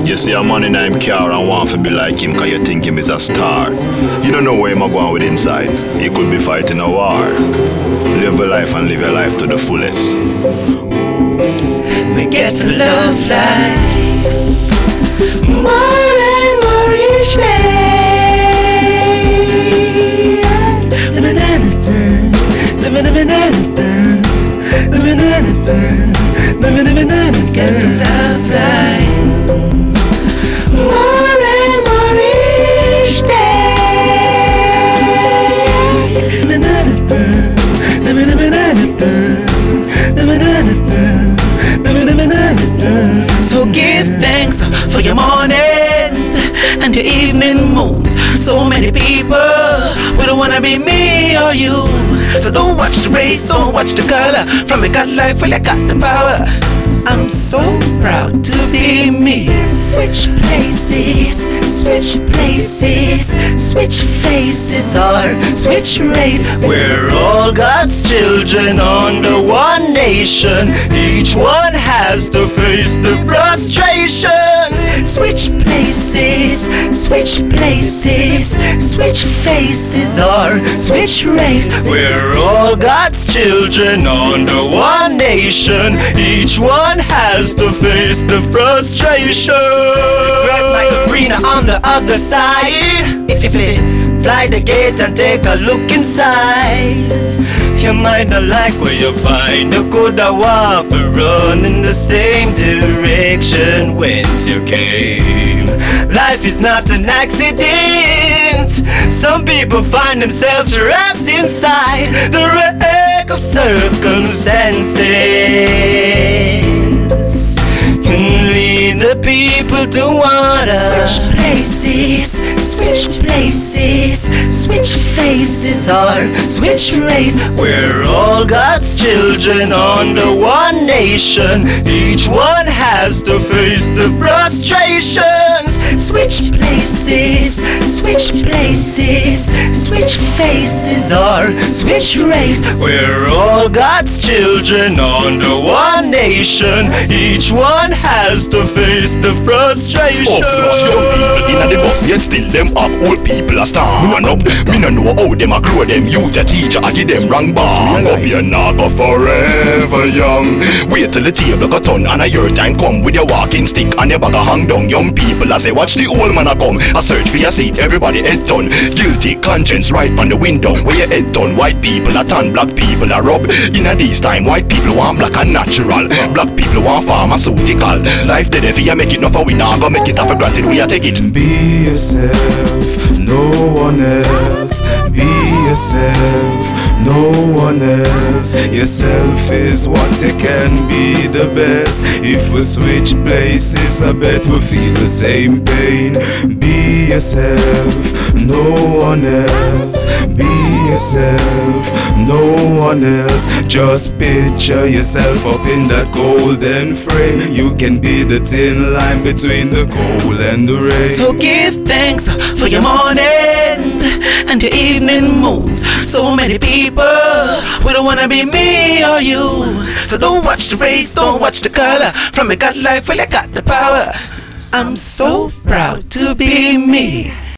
You see a man in him car and want to be like him cause you think him is a star. You don't know where him a going with inside. He could be fighting a war. Live a life and live your life to the fullest. We get to love life more and more each day. Get to love life more and more each day. So give thanks for your mornings and your evening moons. So many people, we don't wanna be me or you. So don't watch the race, don't watch the color. From a God life, well I got the power. I'm so proud to be me. Switch places, switch places, switch faces or switch race. We're all God's children under one nation. Each one has to face the frustrations. Switch places, switch places, switch faces or switch race. We're all God's children under one nation. Each one has to face the frustration. Grass like the greener on the other side. If you fit, fly the gate and take a look inside. You might not like where you find. You could have walked or run in the same direction whence you came. Life is not an accident. Some people find themselves trapped inside the wreck of circumstances. Can lead the people to water. Switch places, switch places, switch faces or switch race. We're all God's children under one nation. Each one has to face the frustrations. Switch places, switch places, switch faces or switch race. We're all God's children under one nation. Each one has to face the frustration. Young people in the bus, yet still them have old people a stand up. Me no know how them a grow them youth a teacher a give them wrong boss. Me up here not go forever young. Wait till the table go turn and a your time come with your walking stick and your bag a hang down. Young people I say watch the old man a come. I search for your seat, everybody head turn. Guilty conscience right on the window where your head turn. White people a tan, black people a rub. In a this time white people want black and natural. Black people want pharmaceutical. Life dead if you make it no for we now go make it for granted we a take it. Be yourself, no one else. Be yourself, no one else. Yourself is what you can be the best. If we switch places, I bet we feel the same pain. Be yourself, no one else. Be yourself, no one else. Just picture yourself up in that golden frame. You can be the thin line between the cold and the rain. So give thanks for your mornings and your evening moons. So many people, we don't wanna be me or you. So don't watch the race, don't watch the color. From a God life, well I got the power. I'm so proud to be me.